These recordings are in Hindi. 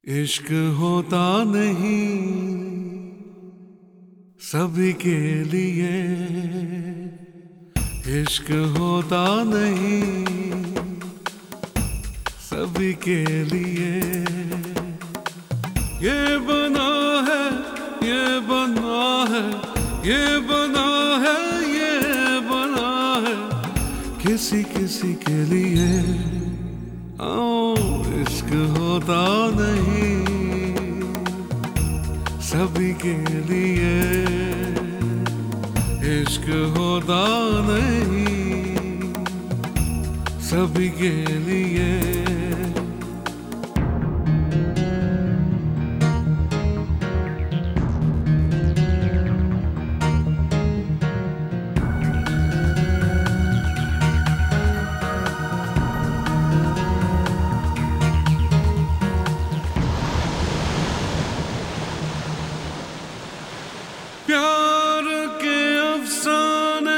इश्क होता नहीं सभी के लिए, इश्क होता नहीं सभी के लिए। ये बना है, ये बना है, ये बना है, ये बना है किसी किसी के लिए। इश्क होता नहीं सभी के लिए, इश्क होता नहीं सभी के लिए। प्यार के अफसाने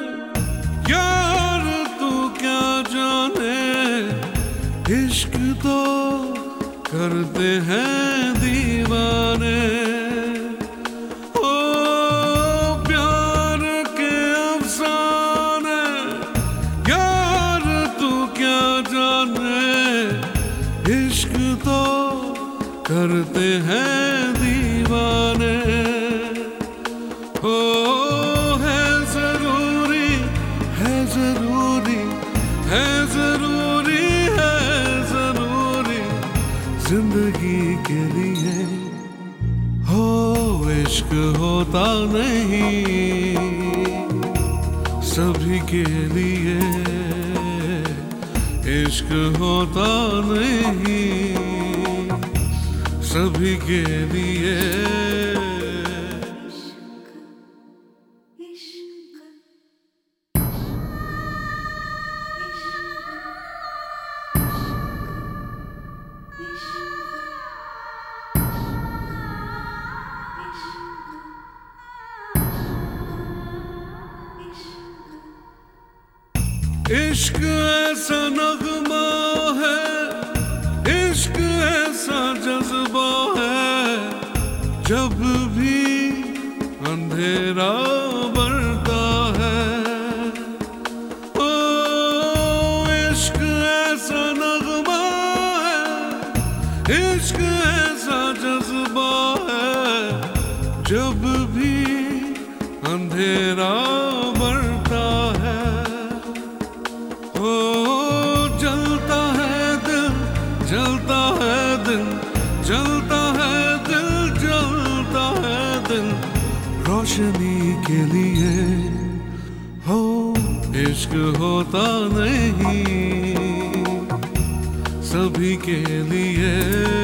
यार तू क्या जाने, इश्क तो करते हैं दीवाने। ओ प्यार के अफसाने यार तू क्या जाने, इश्क तो करते हैं दीवाने। हो है जरूरी, है जरूरी, है जरूरी, है जरूरी जिंदगी के लिए। हो इश्क होता नहीं सभी के लिए, इश्क होता नहीं सभी के लिए। इश्क ऐसा नगमा है, इश्क ऐसा जज्बा है, जब भी अंधेरा बढ़ता है। ओ इश्क ऐसा नगमा है, इश्क ऐसा जज्बा है, जब भी अंधेरा बढ़ता है। जलता है दिल, जलता है दिल, जलता है दिल, जलता है दिल रोशनी के लिए। हो इश्क होता नहीं सभी के लिए।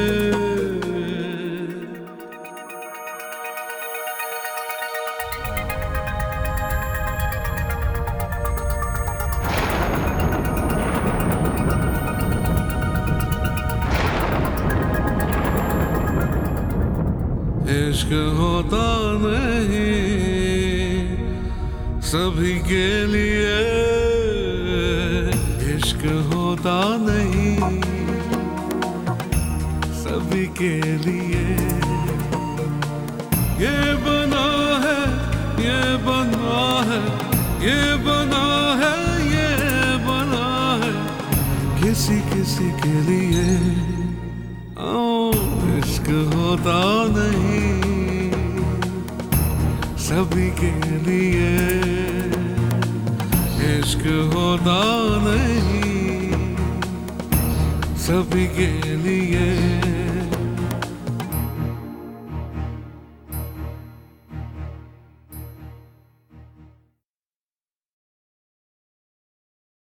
इश्क होता नहीं सभी के लिए, इश्क होता नहीं सभी के लिए। ये बना है, ये बना है, ये बना है, ये बना है किसी किसी के लिए। इश्क होता नहीं सभी के लिए, इश्क होता नहीं सभी के लिए।